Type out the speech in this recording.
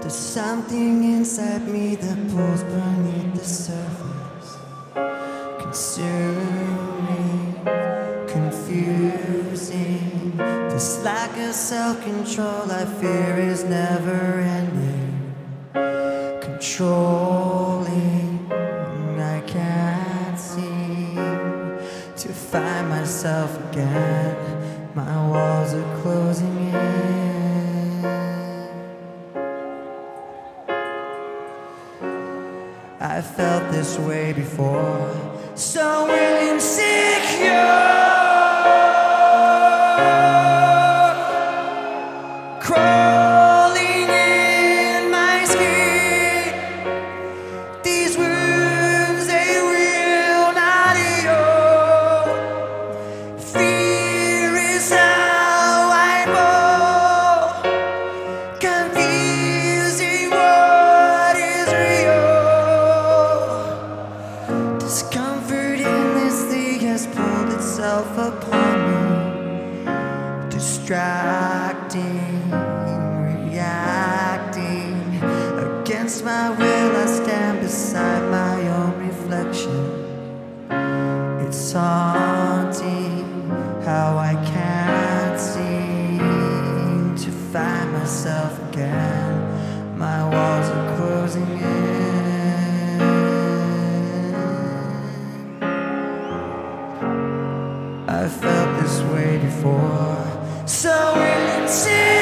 There's something inside me that pulls beneath the surface, consuming, confusing. This lack of self-control I fear is never ending, controlling. I can't seem to find myself again. My walls are closing in. I felt this way before, so insecure, crawling in my skin. These wounds, they will not heal. Fear is how I fall, confusing what is real. Discomfort in this thing has pulled itself upon me, distracting, reacting. Against my will I stand beside my own reflection. It's haunting how I can't seem to find myself again. My walls are closing in. I felt this way before, so insane.